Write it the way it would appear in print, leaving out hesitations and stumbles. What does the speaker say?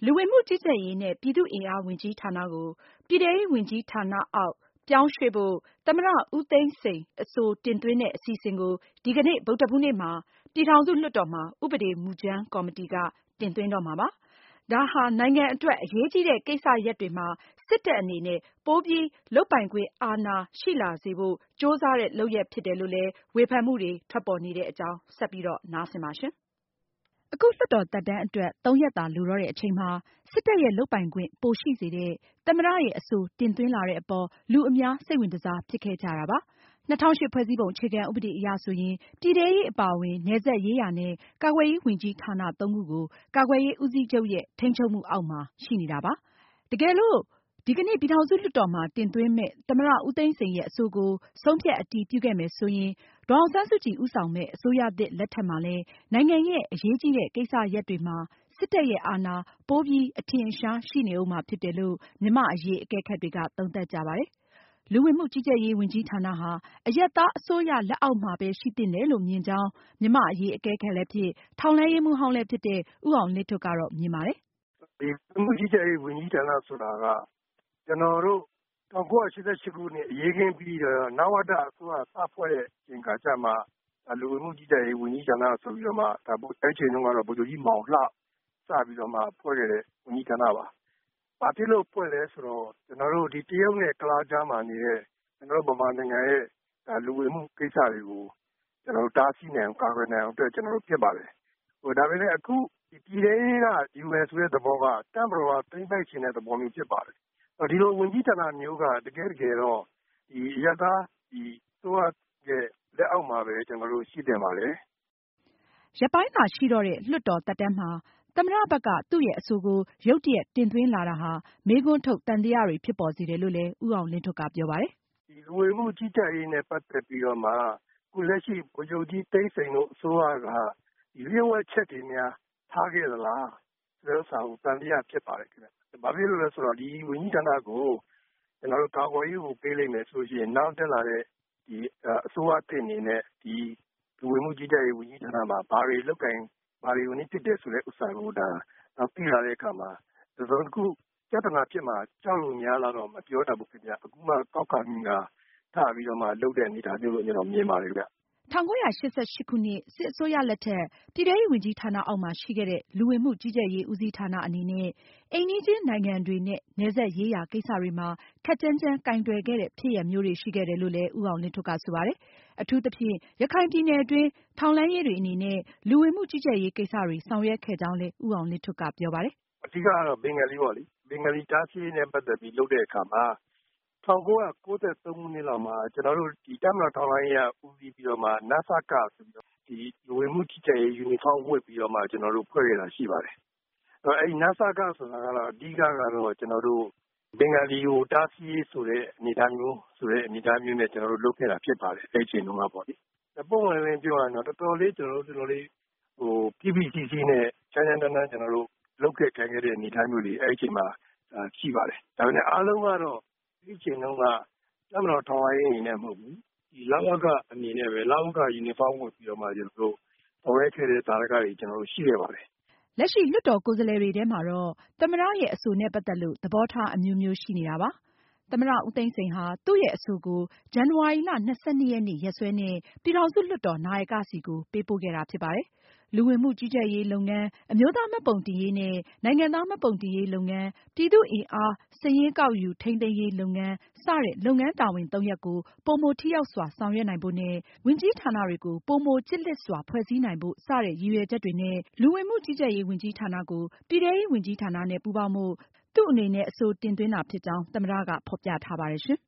လူဝင်မှုကြီးကြပ်ရေးနဲ့ပြည်သူ့အင်အားဝန်ကြီးဌာနကိုပြည်ထဲရေးဝန်ကြီးဌာနအောက်ပြောင်းရွှေ့ဖို့သမ္မတဦးသိန်းစိန်အဆိုတင်သွင်းတဲ့အစီအစဉ်ကိုဒီကနေ့ဗုဒ္ဓဟူးနေ့မှာပြည်ထောင်စုလွှတ်တော်မှာဥပဒေမူကြမ်းကော်မတီကတင်သွင်းတော့မှာပါ။ဒါဟာနိုင်ငံအတွက်အရေးကြီးတဲ့ကိစ္စရပ်တွေမှာစစ်တပ်အနေနဲ့ပိုပြီးလုပ်ပိုင်ခွင့်အာဏာရှိလာစေဖို့ကြိုးစားတဲ့လုပ်ရပ်ဖြစ်တယ်လို့လည်းဝေဖန်မှုတွေထွက်ပေါ်နေတဲ့အကြောင်းဆက်ပြီးတော့နားဆင်ပါရှင်။အခုလွှတ်တော်သက်တမ်းအတွက်3 ရက်သာလိုတော့တဲ့အချိန်မှာစစ်တပ်ရဲ့လုပ်ပိုင်ခွင့်ပိုရှိစေတဲ့သမ္မတရဲ့အဆိုတင်သွင်းလာတဲ့အပေါ်လူအများစိတ်ဝင်တစားဖြစ်ခဲ့ကြတာပါ။2008ဖွဲ့စည်းပုံအခြေခံဥပဒေအရဆိုရင်ပြည်ထဲရေးအပါအဝင်နယ်စပ်ရေးရာနဲ့ကာကွယ်ရေးဝန်ကြီးဌာန3ခုကိုကာကွယ်ရေးဦးစီးချုပ်ရဲ့ထိန်းချုပ်မှုအောက်မှာရှိနေတာပါ။တကယ်လို့ဒီကနေ့ပြည်ထောင်စုလွှတ်တော်မှာတင်သွင်းမဲ့သမ္မတဦးသိန်းစိန်ရဲ့အဆိုကိုဆုံးဖြတ်အတည်ပြုခဲ့မယ်ဆိုရင်ဒေါ်အောင်ဆန်းစုကြည်ဦးဆောင်မဲ့အစိုးရသစ်လက်ထက်မှာလည်းနိုင်ငံရဲ့အရေးကြီးတဲ့ကိစ္စရပ်တွေမှာစစ်တပ်ရဲ့အာဏာပိုပြီးအထင်အရှားရှိနေဦးမှာဖြစ်တယ်လို့မြန်မာ့အရေးအကဲခတ်တွေကသုံးသပ်ကြပါတယ်။လူဝင်မှုကြီးကြပ်ရေးဝန်ကြီးဌာနဟာအရပ်သားအစိုးရလက်အောက်မှာပဲရှိသင့်တယ်လို့မြင်ကြောင်းမြန်မာ့အရေးအကဲခတ်လည်းဖြစ်ထောက်လှမ်းရေးမှူးဟောင်းလည်းဖြစ်တဲ့ဦးအောင်လင်းထွဋ်ကတော့မြင်ပါတယ်။ဒီလူဝင်မှုကြီးကြပ်ရေးဝန်ကြီးဌာနဆိုတာကကျွန်တော်တို့1988ခုနှစ်အရေးခင်းပြီးတော့နဝတအစိုးရစဖွဲ့တဲ့အချိန်ကကြမှာလူဝင်မှုကြီးကြပ်ရေးဝန်ကြီးဌာနဆိုပြီးတော့မှဒါပို့အဲ့ချိန်တုန်းကတော့ဗိုလ်ချုပ်ကြီးမောင်လှစပြီးတော့မှဖွဲ့ခဲ့တဲ့ဝန်ကြီးဌာနပါ။ဘာဖြစ်လို့ဖွဲ့လဲဆိုတော့ကျွန်တော်တို့ဒီတရုတ်နဲ့ကလားကြားမှာနေတဲ့ကျွန်တော်တို့ဗမာနိုင်ငံရဲ့လူဝင်မှုကိစ္စတွေကိုကျွန်တော်တို့တားဆီးနိုင်အောင်ကာကွယ်နိုင်အောင်အတွက်ကျွန်တော်တို့ဖြစ်ပါတယ်။ဒါပေမဲ့အခုဒီပြည်ထဲရေးကယူမယ်ဆိုတဲ့သဘောကတမ်ဘရောကသိမ့်ပိုက်ခြင်းတဲ့သဘောမျိုးဖြစ်ပါတယ်။ဒီလိုဝန်ကြီးဌာနမျိုးကတကယ်တော့ဒီရသားဒီဆိုရဲ့လက်အောက်မှာပဲကျွန်တော်တို့ရှိတင်ပါလေ။ရက်ပိုင်းသာရှိတော့တဲ့လွှတ်တော်သက်တမ်းမှာသမ္မတဘက်ကသူ့ရဲ့အဆိုကိုရုတ်တရက်တင်သွင်းလာတာဟာမေးခွန်းထုတ်သံသယတွေဖြစ်ပေါ်စေတယ်လို့လည်းဦးအောင်လင်းထွဋ်ကပြောပါတယ်။ဒီလူဝင်မှုကြီးကြပ်ရေးနဲ့ပတ်သက်ပြီးတော့မှခုလက်ရှိဗိုလ်ချုပ်ကြီးသိန်းစိန်တို့အစိုးရကဒီလျှို့ဝှက်ချက်တွေများထားခဲ့သလားဆိုတဲ့ဥစ္စာကိုသံသယဖြစ်ပါတယ်ခင်ဗျ။ဘာဖြစ်လို့လဲဆိုတော့ဒီဝန်ကြီးဌာနကိုကျွန်တော်တို့ကာကွယ်ရေးကိုပေးလိုက်မယ်ဆိုရင်နောက်တက်လာတဲ့ဒီအစိုးရတင်နေနဲ့ဒီလူဝင်မှုကြီးကြပ်ရေးဝန်ကြီးဌာနမှာဘာတွေလုပ်ကင်ဘာတွေဝင်ဖြစ်တဲ့ဆိုတဲ့ဥစ္စာကိုဒါသိလာတဲ့အခါမှာဒီလိုတစ်ခုပြဿနာဖြစ်မှာကြောက်လို့များလာတော့မပြောတတ်ဘူးခင်ဗျအခုမှကောက်ခံနေတာထားပြီးတော့မှလုပ်တဲ့အနေအထားမျိုးလို့ကျွန်တော်မြင်ပါတယ်ခင်ဗျ 1988ခုနှစ်စစ်အစိုးရလက်ထက်ပြည်ထဲရေးဝန်ကြီးဌာနအောက်မှာရှိခဲ့တဲ့လူဝင်မှုကြီးကြပ်ရေးဦးစီးဌာနအနေနဲ့အိမ်နီးချင်းနိုင်ငံတွေနဲ့နယ်စပ်ရေးရာကိစ္စတွေမှာခပ်ကြမ်းကြမ်းကိုင်တွယ်ခဲ့တဲ့ဖြစ်ရပ်မျိုးတွေရှိခဲ့တယ်လို့လည်းဦးအောင်လင်းထွဋ်ကဆိုပါတယ်။အထူးသဖြင့်ရခိုင်ပြည်နယ်အတွင်းထောက်လှမ်းရေးတွေအနေနဲ့လူဝင်မှုကြီးကြပ်ရေးကိစ္စတွေဆောင်ရွက်ခဲ့ကြောင်းလည်းဦးအောင်လင်းထွဋ်ကပြောပါတယ်။အဓိကတော့ဘင်္ဂလီပေါ့လေဘင်္ဂလီတားဆီးနဲ့ပတ်သက်ပြီးလုပ်တဲ့အခါမှာ1993ခုနှစ်လောက်မှာကျွန်တော်တို့ဒီတပ်မတော်ထောက်လှမ်းရေးဦးစီးပြီးတော့မှနဆကဆိုပြီးတော့ဒီလူဝင်မှုကြီးကြပ်ရေးယူနီဖောင်းဝတ်ပြီးတော့မှကျွန်တော်တို့ဖွဲ့ရတာရှိပါတယ်။အဲဒီနဆကဆိုတာကတော့အဓိကတော့ကျွန်တော်တို့ဘင်္ဂလီကိုတားဆီးဆိုတဲ့အနေအထားမျိုးနဲ့ကျွန်တော်တို့လုပ်ခဲ့တာဖြစ်ပါတယ်အဲ့ချိန်တုန်းကပေါ့လေ။ပုံမှန်လည်းပြောရရင်တော့တော်တော်လေးကျွန်တော်တို့PPCC နဲ့ချမ်းချမ်းတန်းတန်းကျွန်တော်တို့လုပ်ခဲ့ခံခဲ့တဲ့အနေအထားမျိုးတွေအဲ့ချိန်မှာရှိပါတယ်။ဒါပေမဲ့အားလုံးကတော့ဒီချိန်တုန်းကတပ်မတော်ထောက်လှမ်းရေးအနေနဲ့မဟုတ်ဘူးဒီလဝကအနေနဲ့ပဲလဝကယူနီဖောင်းဝတ်ပြီးတော့မှကျွန်တော်တို့ဆောင်ရွက်ခဲ့တဲ့တာရကတွေကျွန်တော်တို့ရှိခဲ့ပါတယ်။လက်ရှိလွှတ်တော်ကိုယ်စားလှယ်တွေထဲမှာတော့သမ္မတရဲ့အဆိုနဲ့ပတ်သက်လို့သဘောထားအမျိုးမျိုးရှိနေတာပါ။သမ္မတဦးသိန်းစိန်ဟာသူ့ရဲ့အဆိုကိုဇန်နဝါရီလ 22 ရက်နေ့ရက်စွဲနဲ့ပြည်ထောင်စုလွှတ်တော်နာယကဆီကိုပေးပို့ခဲ့တာဖြစ်ပါတယ်။လူဝင်မှုကြီးကြပ်ရေးလုပ်ငန်း၊အမျိုးသားမှတ်ပုံတင်ရေးနဲ့နိုင်ငံသားမှတ်ပုံတင်ရေးလုပ်ငန်း၊ပြည်သူ့အင်အားစာရင်းကောက်ယူထိန်းသိမ်းရေးလုပ်ငန်းစတဲ့လုပ်ငန်းတာဝန်3ရပ်ကိုပိုမိုထိရောက်စွာဆောင်ရွက်နိုင်ဖို့နဲ့ဝန်ကြီးဌာနတွေကိုပိုမိုကျစ်လျစ်စွာဖွဲ့စည်းနိုင်ဖို့စတဲ့ရည်ရွယ်ချက်တွေနဲ့လူဝင်မှုကြီးကြပ်ရေးဝန်ကြီးဌာနကိုပြည်ထဲရေးဝန်ကြီးဌာနနဲ့ပူးပေါင်းဖို့သူ့အနေနဲ့အဆိုတင်သွင်းတာဖြစ်ကြောင်းသမ္မတကဖေါ်ပြထားပါတယ်ရှင်။